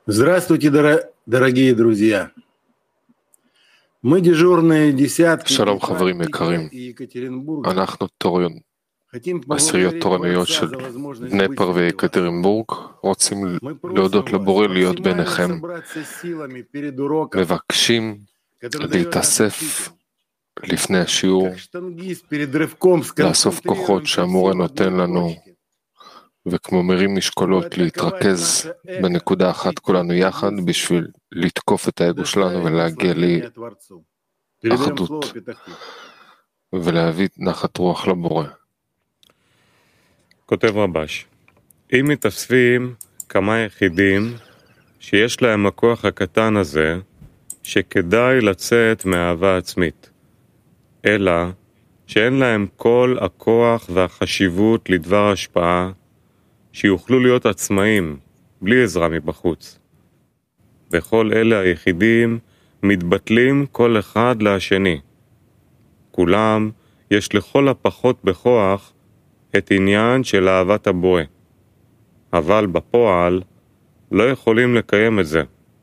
Здравствуйте, дорогие друзья. Мы дежурные десятки שלום חברים יקרים, אנחנו עשיריות תורניות של דנפר ויקטרינבורג, רוצים להודות לבורא להיות ביניכם, מבקשים להתאסף לפני השיעור, לאסוף כוחות שהמורה נותן לנו, וכמו מרים משקולות להתרכז בנקודה אחת כולנו יחד בשביל לתקוף את האגו שלנו ולהגיע לאחדות ולהביא נחת רוח לבורא. כותב רבש, אם מתאספים כמה יחידים שיש להם הכוח הקטן הזה, שכדאי לצאת מאהבה עצמית, אלא שאין להם כל הכוח והחשיבות לדבר השפעה, שיוכלו להיות עצמאים בלי עזרה מבחוץ. וכל אלה היחידים מתבטלים כל אחד לשני. כולם יש לכל הפחות בכוח את עניין של אהבת הבורא, אבל בפועל לא יכולים לקיים את זה.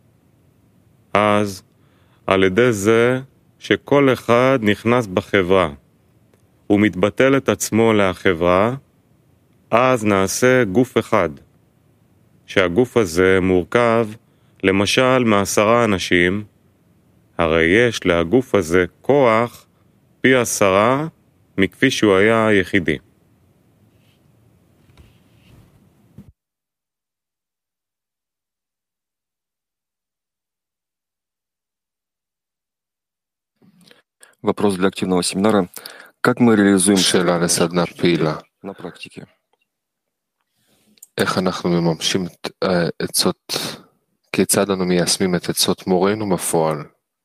אז על ידי זה שכל אחד נכנס בחברה ומתבטל את עצמו לחברה, אז נעשה גוף אחד, שהגוף הזה מורכב למשל מ10 אנשים, הרי יש להגוף הזה כוח פי 10 מכפי שהוא היה יחידי. Вопрос для активного семинара. Как мы реализуем שאלה לסדנה פעילה. на практике? איך אנחנו מממשים את עצות, כיצד אנו מיישמים את עצות מורנו בפועל?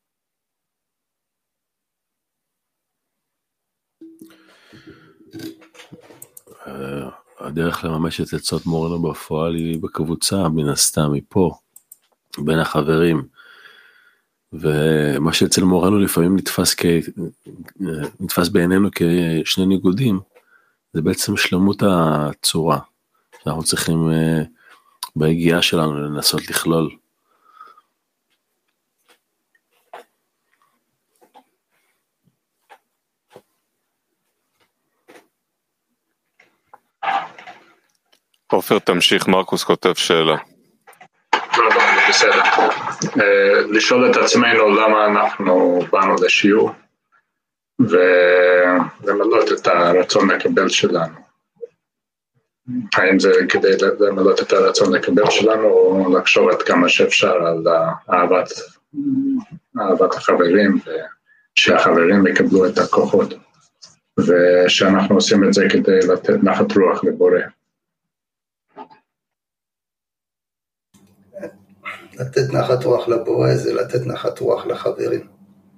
הדרך לממש את עצות מורנו בפועל היא בקבוצה, מן הסתם, מפה, בין החברים. ומה שאצל מורנו לפעמים נתפס בעינינו כשני ניגודים, זה בעצם שלמות הצורה, שאנחנו צריכים בהגיעה שלנו לנסות לכלול. עופר תמשיך, מרקוס כותב שאלה. בסדר. לשאול את עצמנו למה אנחנו באנו לשיעור ולמלות את הרצון לקבל שלנו. האם זה כדי למלות את הרצון לקבל שלנו או לחשוב עד כמה שאפשר על אהבת החברים ושהחברים יקבלו את הכוחות ושאנחנו עושים את זה כדי לתת נחת רוח לבורא. לתת נחת רוח לבורא זה לתת נחת רוח לחברים.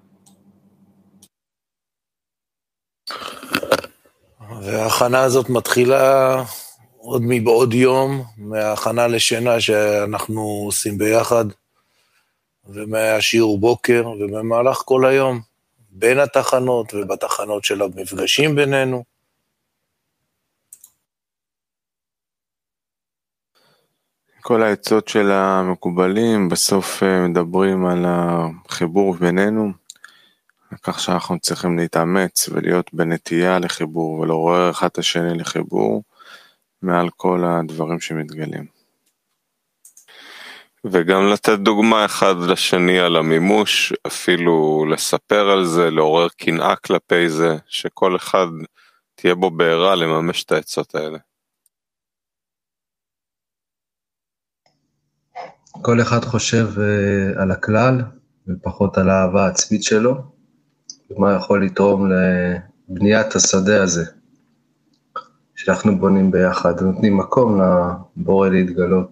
וההכנה הזאת מתחילה עוד מבעוד יום, מההכנה לשינה שאנחנו עושים ביחד, ומהשיעור בוקר, ובמהלך כל היום, בין התחנות ובתחנות של המפגשים בינינו. כל העצות של המקובלים בסוף מדברים על החיבור בינינו, כך שאנחנו צריכים להתאמץ ולהיות בנטייה לחיבור ולעורר אחד את השני לחיבור מעל כל הדברים שמתגלים. וגם לתת דוגמה אחד לשני על המימוש, אפילו לספר על זה, לעורר קנאה כלפי זה, שכל אחד תהיה בו בעירה לממש את העצות האלה. כל אחד חושב על הכלל ופחות על האהבה העצמית שלו, ומה יכול לתרום לבניית השדה הזה, שאנחנו בונים ביחד, ונותנים מקום לבורא להתגלות.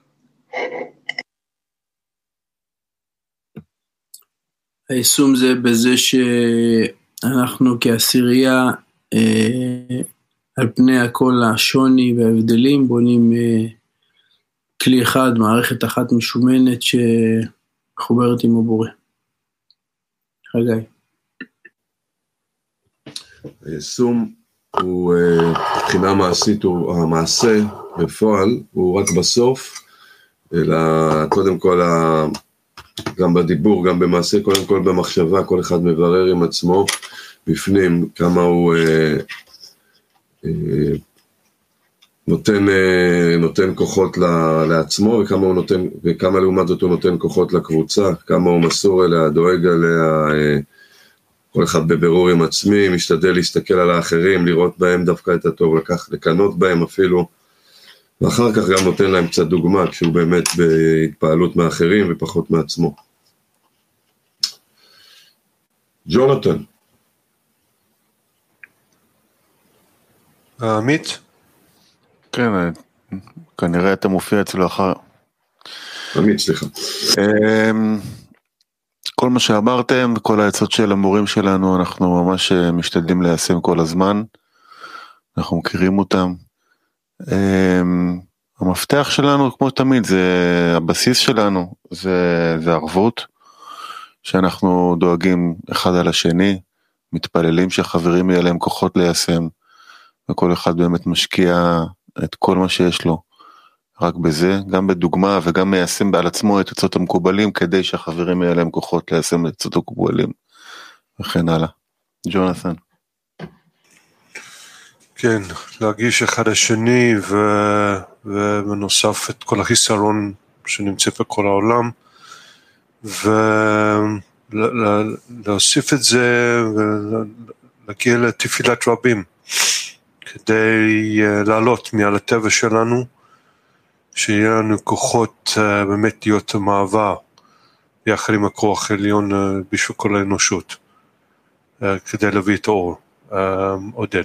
היישום זה בזה שאנחנו כעשירייה, על פני הכל השוני וההבדלים, בונים כלי אחד, מערכת אחת משומנת שחוברת עם הבורא. חגי. היישום הוא מבחינה מעשית, המעשה בפועל הוא רק בסוף, אלא קודם כל, גם בדיבור, גם במעשה, קודם כל במחשבה, כל אחד מברר עם עצמו בפנים, כמה הוא נותן כוחות לעצמו, וכמה לעומת זאת הוא נותן כוחות לקבוצה, כמה הוא מסור אליה, דואג אליה, כל אחד בבירור עם עצמי, משתדל להסתכל על האחרים, לראות בהם דווקא את הטוב, לקנות בהם אפילו, ואחר כך גם נותן להם קצת דוגמה, כשהוא באמת בהתפעלות מאחרים ופחות מעצמו. ג'ונתן. עמית? כן, כנראה אתה מופיע אצלו אחר. עמית, סליחה. כל מה שאמרתם, כל העצות של המורים שלנו, אנחנו ממש משתדלים ליישם כל הזמן, אנחנו מכירים אותם. המפתח שלנו, כמו תמיד, זה הבסיס שלנו, זה ערבות, שאנחנו דואגים אחד על השני, מתפללים שהחברים יהיה להם כוחות ליישם, וכל אחד באמת משקיע את כל מה שיש לו, רק בזה, גם בדוגמה וגם מיישם בעל עצמו את עצות המקובלים, כדי שהחברים יהיה להם כוחות ליישם את עצות המקובלים, וכן הלאה. ג'ונתן. כן, להגיש אחד השני ובנוסף את כל החיסרון שנמצא בכל העולם, ולהוסיף את זה ולהגיע לתפילת רבים, כדי לעלות מעל הטבע שלנו, שיהיה לנו כוחות באמת להיות מעבר, יחד עם הכוח העליון בשביל כל האנושות, כדי להביא את האור. עודד.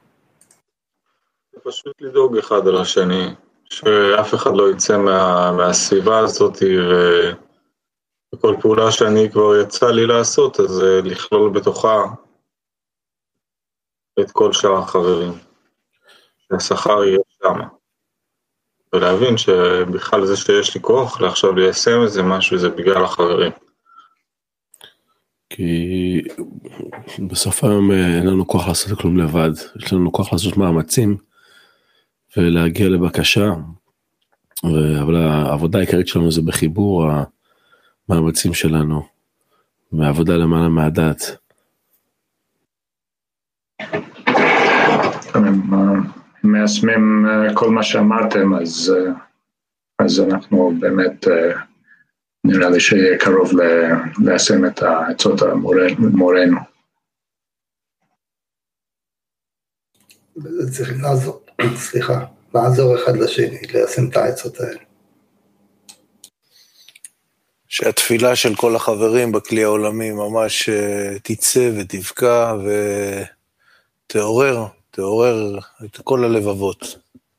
פשוט לדאוג אחד על השני, שאף אחד לא יצא מהסביבה הזאת, וכל פעולה שאני כבר יצא לי לעשות, אז לכלול בתוכה את כל שאר החברים, שהשכר יהיה שם, ולהבין שבכלל זה שיש לי כוח לעכשיו ליישם איזה משהו, זה בגלל החברים. כי בסוף היום אין לנו כוח לעשות כלום לבד, יש לנו כוח לעשות מאמצים, ולהגיע לבקשה, אבל העבודה העיקרית שלנו זה בחיבור המאמצים שלנו, והעבודה למעלה מהדת. מיישמים כל מה שאמרתם, אז אנחנו באמת, נראה לי שיהיה קרוב ליישם את העצות מורנו. וזה צריכים לעזור אחד לשני, ליישם את העצות האלה. שהתפילה של כל החברים בכלי העולמי ממש תצא ותבקע ותעורר את כל הלבבות.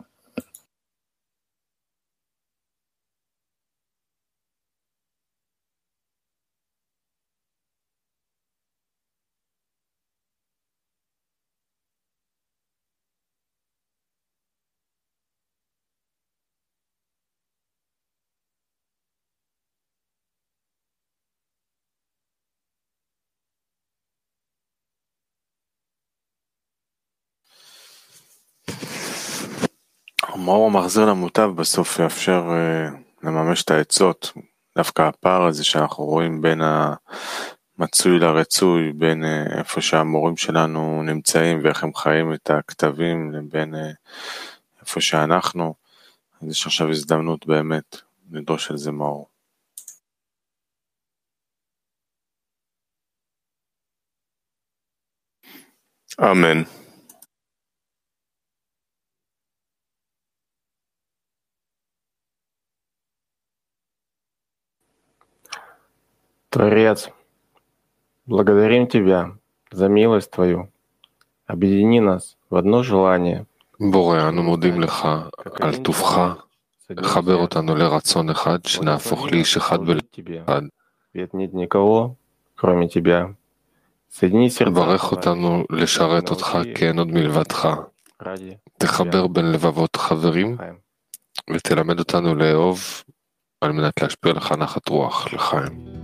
המאור המחזיר למוטב בסוף יאפשר לממש את העצות, דווקא הפער הזה שאנחנו רואים בין המצוי לרצוי, בין איפה שהמורים שלנו נמצאים ואיך הם חיים את הכתבים, לבין איפה שאנחנו, אז יש עכשיו הזדמנות באמת לדרוש על זה מאור. אמן. Творец, благодарим Тебя за милость Твою. Объедини нас в одно желание. בורא, אנו מודים לך על טובך, לחבר אותנו לרצון אחד, שנהפוך לאיש אחד בלבד. ברך אותנו לשרת אותך כי אין עוד מלבדך. תחבר בין לבבות חברים, ותלמד אותנו לאהוב, על מנת להשפיע לך נחת רוח לחיים.